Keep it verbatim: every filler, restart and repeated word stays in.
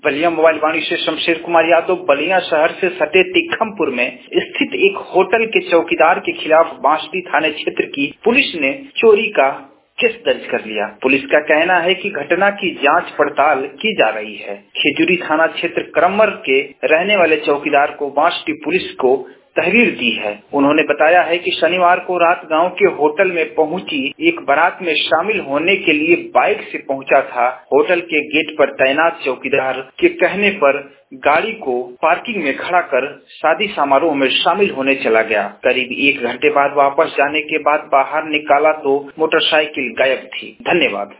Ballia mobile वाणी से शमशेर कुमार यादव, बलिया शहर से सटे तीखमपुर में स्थित एक होटल के चौकीदार के खिलाफ बांसडीह थाने क्षेत्र की पुलिस ने चोरी का केस दर्ज कर लिया। पुलिस का कहना है कि घटना की जांच पड़ताल की जा रही है। खिजूरी थाना क्षेत्र करमर के रहने वाले चौकीदार को बांसडीह पुलिस को तहरीर दी है। उन्होंने बताया है कि शनिवार को रात गांव के होटल में पहुंची एक बारात में शामिल होने के लिए बाइक से पहुंचा था। होटल के गेट पर तैनात चौकीदार के कहने पर गाड़ी को पार्किंग में खड़ा कर शादी समारोह में शामिल होने चला गया। करीब एक घंटे बाद वापस जाने के बाद बाहर निकाला तो मोटरसाइकिल गायब थी। धन्यवाद।